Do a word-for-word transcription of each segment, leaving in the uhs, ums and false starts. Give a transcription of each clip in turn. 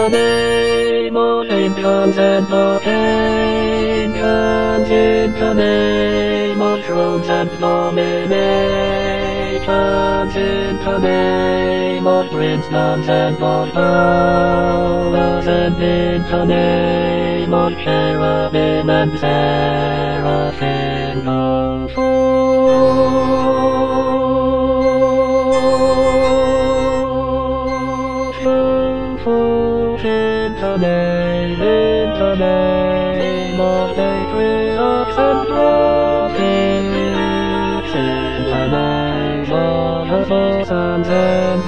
the name of pain comes and the pain comes in the name of thrones and dominations in the name of princedoms and of powers and in the name of cherubim and seraphim go forth in the name, in the name of patriarchs and prophets, in the name of the four sons and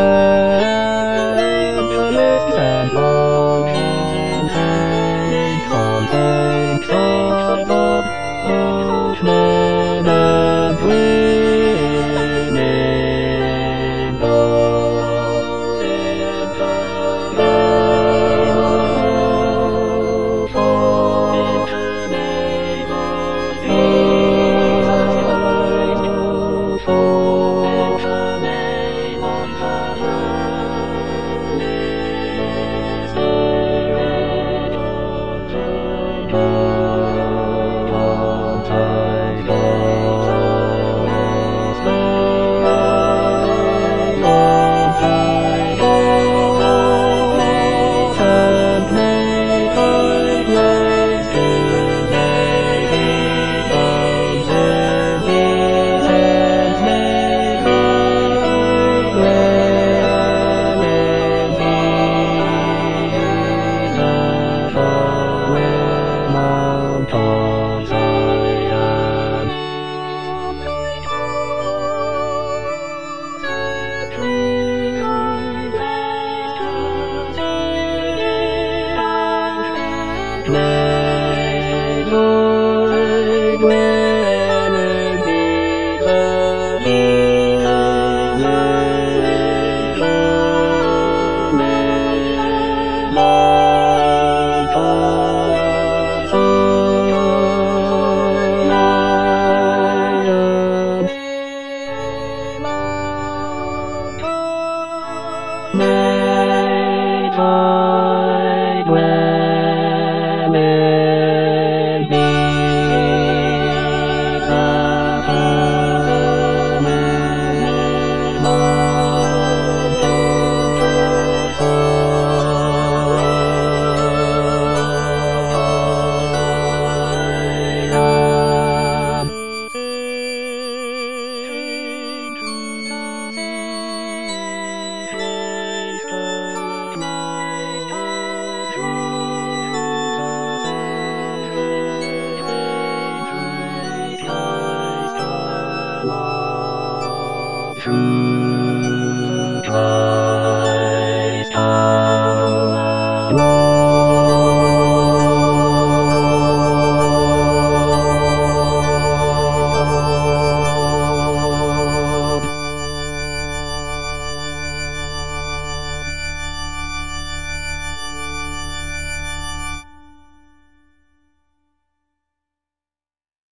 evangelists and all saints, all saints of God, both men and women, those in the name of Jesus Christ, for the name of the Holy Spirit, Most High God, Most High God, and may thy praise today be found in his hands, may thy dwell in these the following Mount of Zion. May thy dwelling be the name Mount of Zion. May thy dwelling be the permanent Mount of Zion. True